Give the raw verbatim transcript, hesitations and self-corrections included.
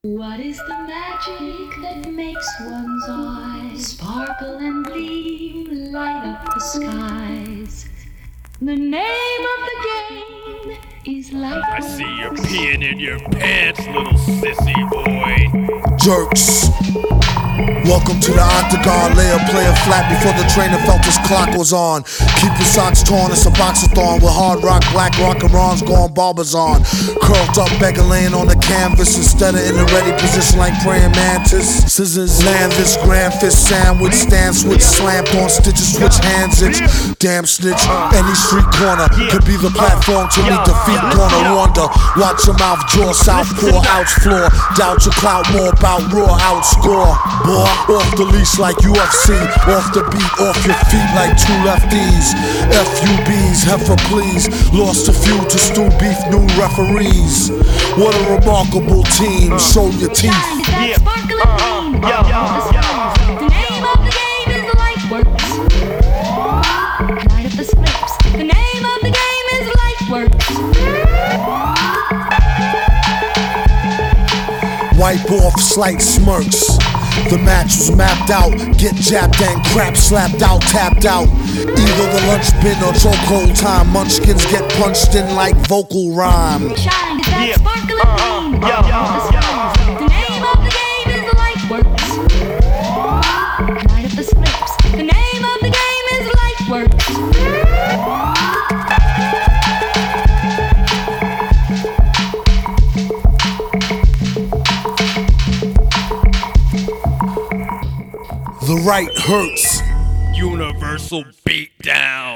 What is the magic that makes one's eyes sparkle and gleam, light up the skies? The name of the game is life. I see you peeing in your pants, little sissy boy. Jerks. Welcome to the octagon, lay a player flat before the trainer felt his clock was on. Keep your socks torn, it's a boxathon with hard rock, black rock and rons going barbers on. Curled up, beggar laying on the canvas instead of in the ready position like praying mantis. Scissors land this grand fist sandwich, stand switch, slammed on stitches, switch hands itch. Damn snitch, any street corner could be the platform to meet defeat. Corner wonder, watch your mouth jaw, southpaw, ouch floor. Doubt your clout more about raw outscore. Boy, off the leash like U F C, off the beat, off your feet like two lefties. F U Bs, heifer please, lost a few to stew beef, new referees. What a remarkable team, show your teeth. Yeah. Uh-huh. Yeah. Yeah. The name of the game is Lightworks. Light up the slips. The name of the game is Lightworks. Wipe off slight smirks. The match was mapped out, get jabbed and crap slapped out, tapped out. Either the lunch bin or chokehold time. Munchkins get punched in like vocal rhyme. Shine, is that sparkling beam? The name of the game is Lightworks. Light up the slips. The name of the game is Lightworks. The right hurts. Universal beatdown.